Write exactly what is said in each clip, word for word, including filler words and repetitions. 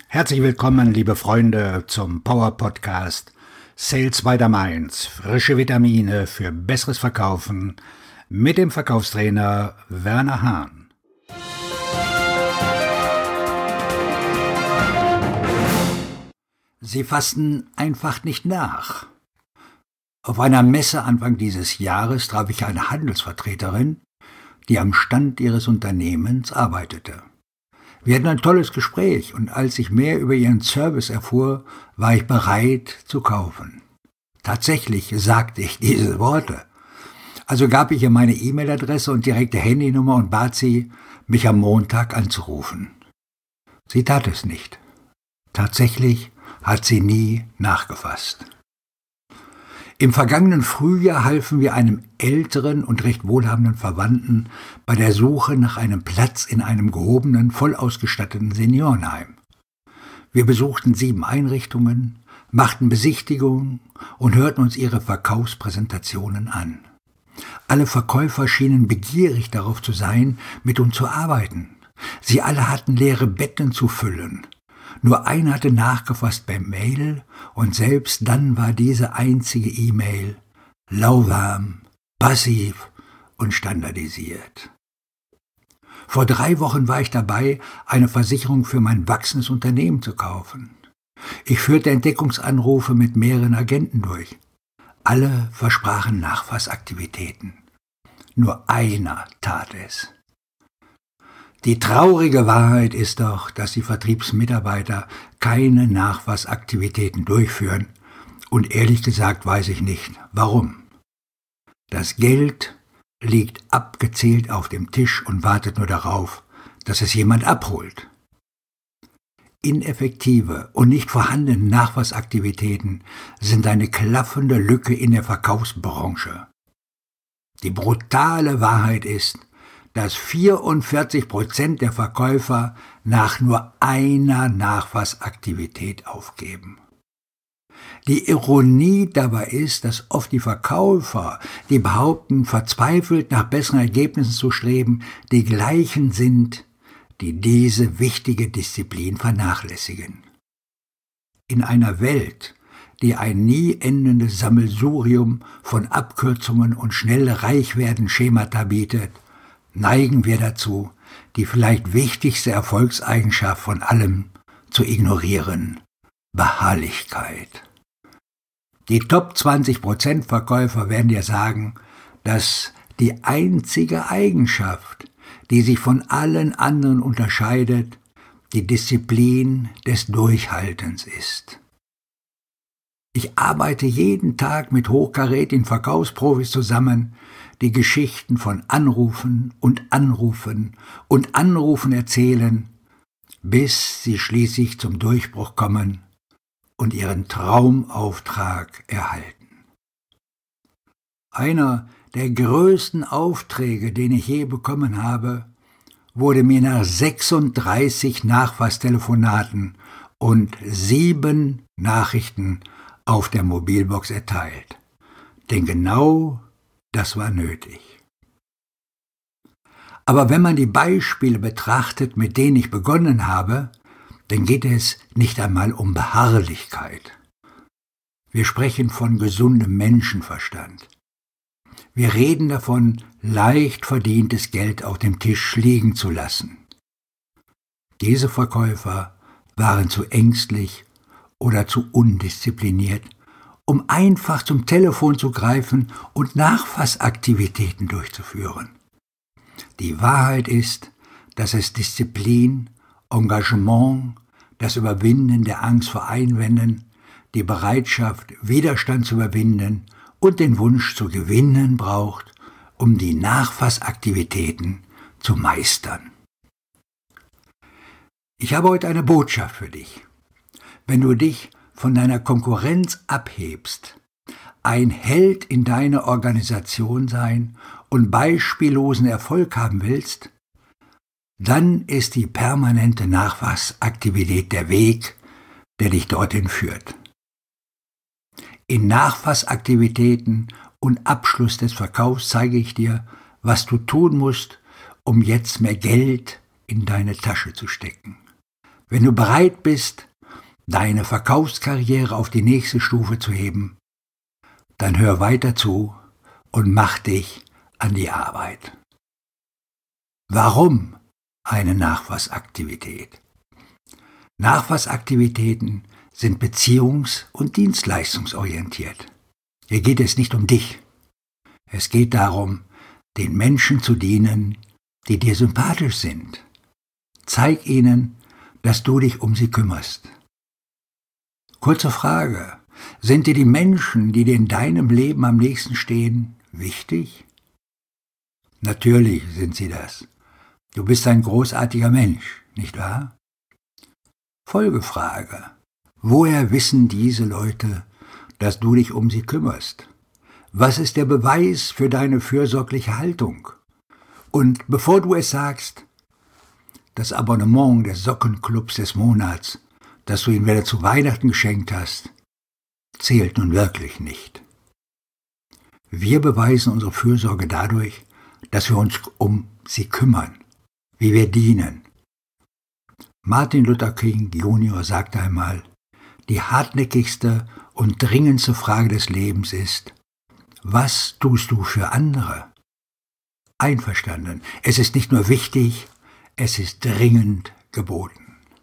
Herzlich willkommen, liebe Freunde, zum Power Podcast Sales by the Mainz. Frische Vitamine für besseres Verkaufen mit dem Verkaufstrainer Werner Hahn. Sie fassen einfach nicht nach. Auf einer Messe Anfang dieses Jahres traf ich eine Handelsvertreterin, die am Stand ihres Unternehmens arbeitete. Wir hatten ein tolles Gespräch und als ich mehr über ihren Service erfuhr, war ich bereit zu kaufen. Tatsächlich sagte ich diese Worte. Also gab ich ihr meine E-Mail-Adresse und direkte Handynummer und bat sie, mich am Montag anzurufen. Sie tat es nicht. Tatsächlich hat sie nie nachgefasst. Im vergangenen Frühjahr halfen wir einem älteren und recht wohlhabenden Verwandten bei der Suche nach einem Platz in einem gehobenen, voll ausgestatteten Seniorenheim. Wir besuchten sieben Einrichtungen, machten Besichtigungen und hörten uns ihre Verkaufspräsentationen an. Alle Verkäufer schienen begierig darauf zu sein, mit uns zu arbeiten. Sie alle hatten leere Betten zu füllen. Nur einer hatte nachgefasst per Mail und selbst dann war diese einzige E-Mail lauwarm, passiv und standardisiert. Vor drei Wochen war ich dabei, eine Versicherung für mein wachsendes Unternehmen zu kaufen. Ich führte Entdeckungsanrufe mit mehreren Agenten durch. Alle versprachen Nachfassaktivitäten. Nur einer tat es. Die traurige Wahrheit ist doch, dass die Vertriebsmitarbeiter keine Nachfassaktivitäten durchführen und ehrlich gesagt weiß ich nicht, warum. Das Geld liegt abgezählt auf dem Tisch und wartet nur darauf, dass es jemand abholt. Ineffektive und nicht vorhandene Nachfassaktivitäten sind eine klaffende Lücke in der Verkaufsbranche. Die brutale Wahrheit ist, dass vierundvierzig Prozent der Verkäufer nach nur einer Nachfassaktivität aufgeben. Die Ironie dabei ist, dass oft die Verkäufer, die behaupten, verzweifelt nach besseren Ergebnissen zu streben, die gleichen sind, die diese wichtige Disziplin vernachlässigen. In einer Welt, die ein nie endendes Sammelsurium von Abkürzungen und schnell Reichwerden Schemata bietet, neigen wir dazu, die vielleicht wichtigste Erfolgseigenschaft von allem zu ignorieren: Beharrlichkeit. Die Top zwanzig Prozent Verkäufer werden dir sagen, dass die einzige Eigenschaft, die sich von allen anderen unterscheidet, die Disziplin des Durchhaltens ist. Ich arbeite jeden Tag mit hochkarätigen Verkaufsprofis zusammen, die Geschichten von Anrufen und Anrufen und Anrufen erzählen, bis sie schließlich zum Durchbruch kommen und ihren Traumauftrag erhalten. Einer der größten Aufträge, den ich je bekommen habe, wurde mir nach sechsunddreißig Nachfasstelefonaten und sieben Nachrichten auf der Mobilbox erteilt. Denn genau das war nötig. Aber wenn man die Beispiele betrachtet, mit denen ich begonnen habe, dann geht es nicht einmal um Beharrlichkeit. Wir sprechen von gesundem Menschenverstand. Wir reden davon, leicht verdientes Geld auf dem Tisch liegen zu lassen. Diese Verkäufer waren zu ängstlich oder zu undiszipliniert, um einfach zum Telefon zu greifen und Nachfassaktivitäten durchzuführen. Die Wahrheit ist, dass es Disziplin, Engagement, das Überwinden der Angst vor Einwänden, die Bereitschaft, Widerstand zu überwinden und den Wunsch zu gewinnen braucht, um die Nachfassaktivitäten zu meistern. Ich habe heute eine Botschaft für dich. Wenn du dich von deiner Konkurrenz abhebst, ein Held in deiner Organisation sein und beispiellosen Erfolg haben willst, dann ist die permanente Nachfassaktivität der Weg, der dich dorthin führt. In Nachfassaktivitäten und Abschluss des Verkaufs zeige ich dir, was du tun musst, um jetzt mehr Geld in deine Tasche zu stecken. Wenn du bereit bist, deine Verkaufskarriere auf die nächste Stufe zu heben, dann hör weiter zu und mach dich an die Arbeit. Warum eine Nachfassaktivität? Nachfassaktivitäten sind beziehungs- und dienstleistungsorientiert. Hier geht es nicht um dich. Es geht darum, den Menschen zu dienen, die dir sympathisch sind. Zeig ihnen, dass du dich um sie kümmerst. Kurze Frage: Sind dir die Menschen, die dir in deinem Leben am nächsten stehen, wichtig? Natürlich sind sie das. Du bist ein großartiger Mensch, nicht wahr? Folgefrage: Woher wissen diese Leute, dass du dich um sie kümmerst? Was ist der Beweis für deine fürsorgliche Haltung? Und bevor du es sagst, das Abonnement des Sockenclubs des Monats, das du ihnen wieder zu Weihnachten geschenkt hast, zählt nun wirklich nicht. Wir beweisen unsere Fürsorge dadurch, dass wir uns um sie kümmern, wie wir dienen. Martin Luther King Junior sagte einmal, die hartnäckigste und dringendste Frage des Lebens ist: Was tust du für andere? Einverstanden, es ist nicht nur wichtig, es ist dringend geboten.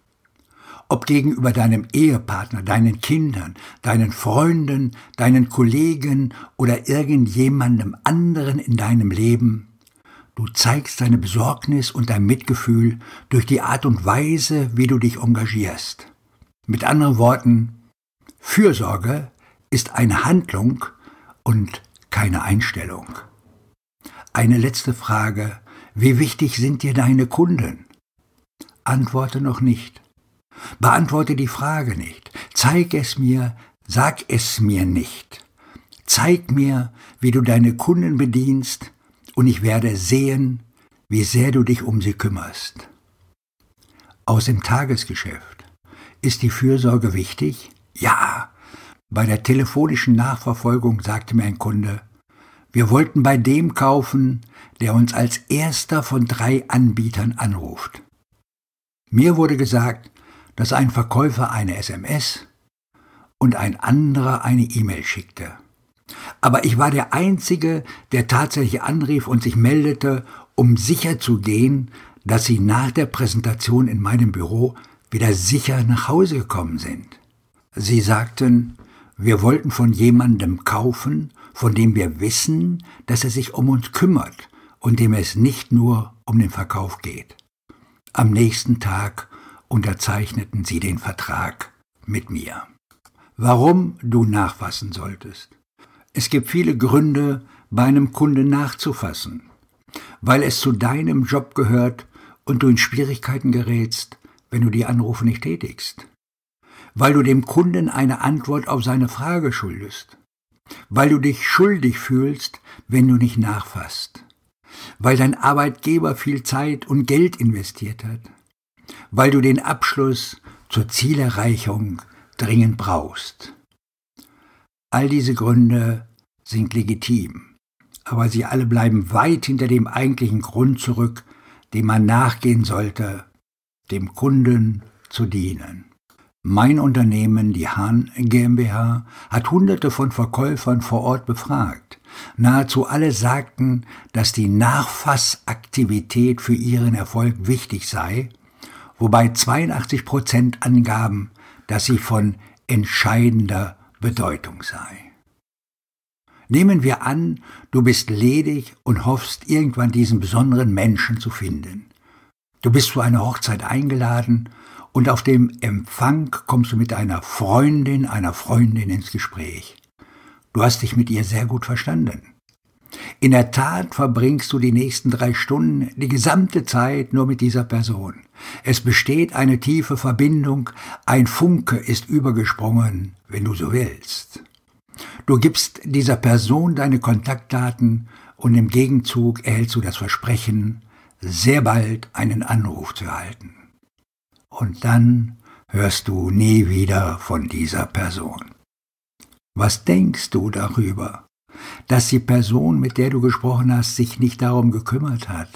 Ob gegenüber deinem Ehepartner, deinen Kindern, deinen Freunden, deinen Kollegen oder irgendjemandem anderen in deinem Leben, du zeigst deine Besorgnis und dein Mitgefühl durch die Art und Weise, wie du dich engagierst. Mit anderen Worten, Fürsorge ist eine Handlung und keine Einstellung. Eine letzte Frage: Wie wichtig sind dir deine Kunden? Antworte noch nicht. Beantworte die Frage nicht. Zeig es mir, sag es mir nicht. Zeig mir, wie du deine Kunden bedienst, und ich werde sehen, wie sehr du dich um sie kümmerst. Aus dem Tagesgeschäft: Ist die Fürsorge wichtig? Ja. Bei der telefonischen Nachverfolgung sagte mir ein Kunde, wir wollten bei dem kaufen, der uns als erster von drei Anbietern anruft. Mir wurde gesagt, dass ein Verkäufer eine S M S und ein anderer eine E-Mail schickte. Aber ich war der Einzige, der tatsächlich anrief und sich meldete, um sicher zu gehen, dass sie nach der Präsentation in meinem Büro wieder sicher nach Hause gekommen sind. Sie sagten, wir wollten von jemandem kaufen, von dem wir wissen, dass er sich um uns kümmert und dem es nicht nur um den Verkauf geht. Am nächsten Tag unterzeichneten sie den Vertrag mit mir. Warum du nachfassen solltest? Es gibt viele Gründe, bei einem Kunden nachzufassen. Weil es zu deinem Job gehört und du in Schwierigkeiten gerätst, wenn du die Anrufe nicht tätigst. Weil du dem Kunden eine Antwort auf seine Frage schuldest. Weil du dich schuldig fühlst, wenn du nicht nachfasst. Weil dein Arbeitgeber viel Zeit und Geld investiert hat. Weil du den Abschluss zur Zielerreichung dringend brauchst. All diese Gründe sind legitim, aber sie alle bleiben weit hinter dem eigentlichen Grund zurück, dem man nachgehen sollte, dem Kunden zu dienen. Mein Unternehmen, die Hahn GmbH, hat Hunderte von Verkäufern vor Ort befragt. Nahezu alle sagten, dass die Nachfassaktivität für ihren Erfolg wichtig sei, wobei zweiundachtzig Prozent angaben, dass sie von entscheidender Bedeutung sei. Nehmen wir an, du bist ledig und hoffst, irgendwann diesen besonderen Menschen zu finden. Du bist zu einer Hochzeit eingeladen und auf dem Empfang kommst du mit einer Freundin, einer Freundin ins Gespräch. Du hast dich mit ihr sehr gut verstanden. In der Tat verbringst du die nächsten drei Stunden die gesamte Zeit nur mit dieser Person. Es besteht eine tiefe Verbindung, ein Funke ist übergesprungen, wenn du so willst. Du gibst dieser Person deine Kontaktdaten und im Gegenzug erhältst du das Versprechen, sehr bald einen Anruf zu erhalten. Und dann hörst du nie wieder von dieser Person. Was denkst du darüber, dass die Person, mit der du gesprochen hast, sich nicht darum gekümmert hat?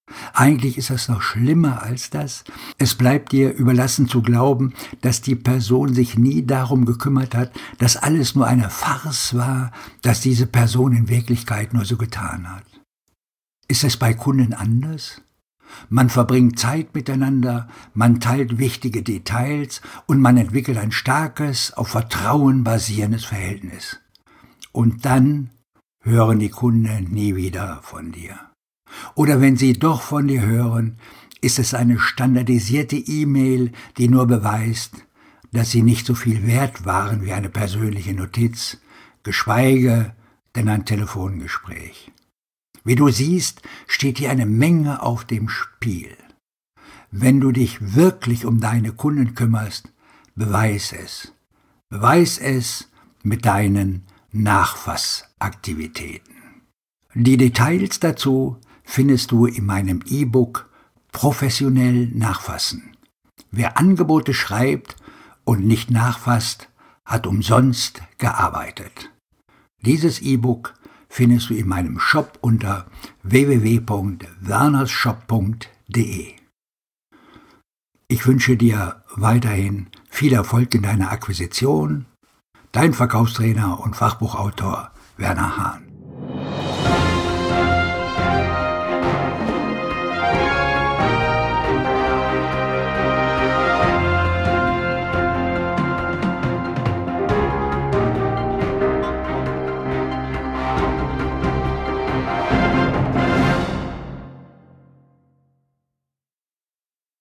Eigentlich ist das noch schlimmer als das. Es bleibt dir überlassen zu glauben, dass die Person sich nie darum gekümmert hat, dass alles nur eine Farce war, dass diese Person in Wirklichkeit nur so getan hat. Ist es bei Kunden anders? Man verbringt Zeit miteinander, man teilt wichtige Details und man entwickelt ein starkes, auf Vertrauen basierendes Verhältnis. Und dann hören die Kunden nie wieder von dir. Oder wenn sie doch von dir hören, ist es eine standardisierte E-Mail, die nur beweist, dass sie nicht so viel wert waren wie eine persönliche Notiz, geschweige denn ein Telefongespräch. Wie du siehst, steht hier eine Menge auf dem Spiel. Wenn du dich wirklich um deine Kunden kümmerst, beweis es. Beweis es mit deinen Nachfassaktivitäten. Die Details dazu findest du in meinem E-Book Professionell nachfassen. Wer Angebote schreibt und nicht nachfasst, hat umsonst gearbeitet. Dieses E-Book findest du in meinem Shop unter w w w punkt wernershop punkt d e. Ich wünsche dir weiterhin viel Erfolg in deiner Akquisition. Dein Verkaufstrainer und Fachbuchautor Werner Hahn.